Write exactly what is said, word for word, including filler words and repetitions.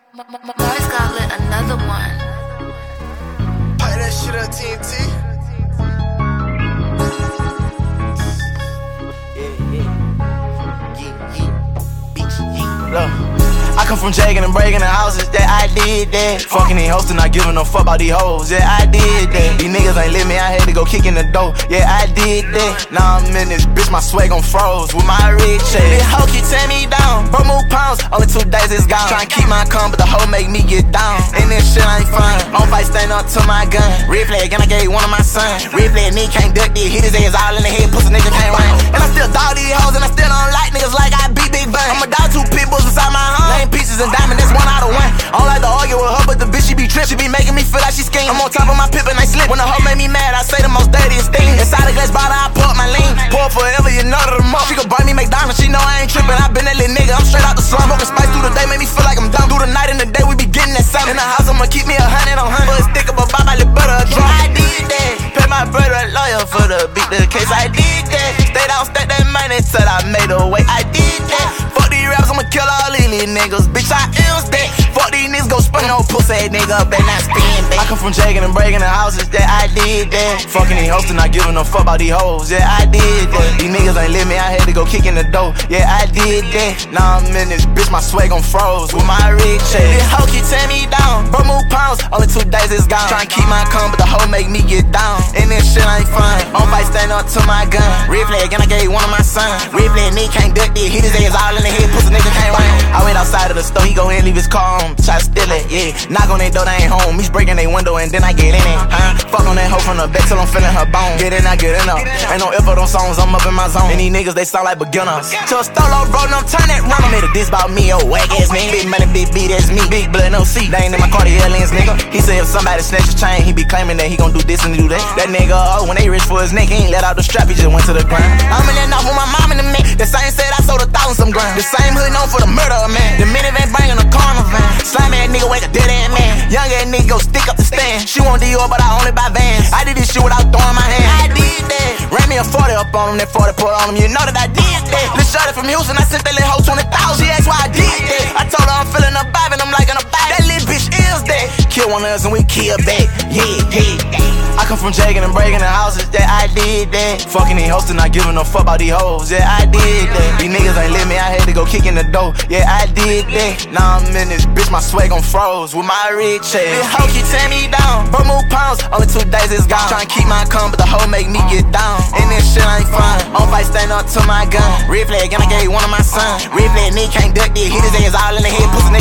Mars got lit another one. Pipe that shit up, T N T. Yeah, yeah. Yeah, yeah. Bitch, yeah. Look. I come from Jagging and breaking the houses, that I did that. Fucking these hoes and not giving no fuck about these hoes, yeah, I did that. These niggas ain't let me, I had to go kick in the door, yeah, I did that. Now I'm in this bitch, my swag on froze with my rich ass. This hoe keep tearing me down, bro move pounds, only two days it's gone. Tryna keep my calm, but the hoe make me get down. And this shit ain't fun, on fight stand up to my gun. Red flag, and I gave one of my sons. Red flag, nigga can't duck this, hit his ass all in the head, pussy nigga can't run. And I still dog these hoes, and I still don't like niggas like I beat Big Bun. I'm a dog, two pit bulls inside my home. Name peaches and diamond, that's one out of one. I don't like to argue with her, but the bitch she be trip. She be making me feel like she scheme. I'm on top of my pip and I slip. When the hoe make me mad, I say the most dirtiest thing. Inside a glass bottle, I pour up my lean. Pour forever, you know that I'm up. She gon' buy me McDonald's, she know I ain't trippin'. I been that little nigga, I'm straight out the slum. Smoking spice through the day, make me feel like I'm dumb. Through the night and the day, we be getting that something. In the house, I'ma keep me a hundred on hundred. Put a stick up a bop, I live butter a drum. I did that. Pay my brother a lawyer for the beat the case. I did that. Stay down, stack that money till I made a way. I did that. Fuck these raps, I'ma kill all these little niggas. Bitch, I is that. Fuck these niggas, go spin no pussy ass nigga up and I spin back. I come from Jagging and breaking the houses, that I did that. Fucking these hoes and not giving no fuck about these hoes, yeah, I did that. These niggas ain't let me, I had to go kick in the door, yeah, I did that. Now I'm in this bitch, my swag on froze with my rich ass. This hoe keep tearing me down, bro move pounds, only two days it's gone. Tryna keep my calm, but the hoe make me get down. And this shit ain't fun, on fight stand up to my gun. Red flag, and I gave one of my sons. Red flag, nigga can't duck this, hit his ass all in the head, pussy nigga can't run. I went outside of the store, he go in, leave his car on, try to steal it, yeah. Knock on that door, they ain't home, he's breaking their window and then I get in it, huh? Fuck on that hoe from the back till I'm feeling her bone. Get in, I get in up. Ain't no effort on songs, I'm up in my zone. And these niggas, they sound like beginners. To a stolo bro, no turn that run. I made a diss about me, oh whack ass nigga. Big money, big beat, that's me. Big blood, no seat. They ain't in my Cartier lens, nigga. He said if somebody snatch his chain, he be claiming that he gon' do this and do that. That nigga, oh, when they rich for his neck, he ain't let out the strap, he just went to the ground. I'm in that knock with my mom in the mix. The same said I sold a thousand some grand. The same hood known for the murder of man. The minivan bringing a carnival van. Slime ass nigga, wake a dead ass man. Young ass nigga go stick up the stand. She want Dior, but I only buy Vans. I did this shit without throwing my hand. I did that. Ran me a forty up on him, that forty put on him. You know that I did that. Lil' shorty from Houston, I sent that little hoe twenty thousand. She asked why I did that. I told her I'm feeling a vibe and I'm liking a vibe. That little bitch is that. Kill one of us and we kill back. Yeah, yeah. I come from Jagging and breaking the houses, that I did that. Fucking these hoes and not giving no fuck about these hoes, yeah, I did that. These niggas ain't let me, I had to go kick in the door, yeah, I did that. Now I'm in this bitch, my swag on froze with my rich ass. This hoe keep tearing me down, bro move pounds, only two days it's gone. Tryna keep my calm, but the hoe make me get down. And this shit ain't fun, on fight stand up to my gun. Red flag, and I gave one of my sons. Red flag, nigga can't duck this, hit his ass all in the head, pussy nigga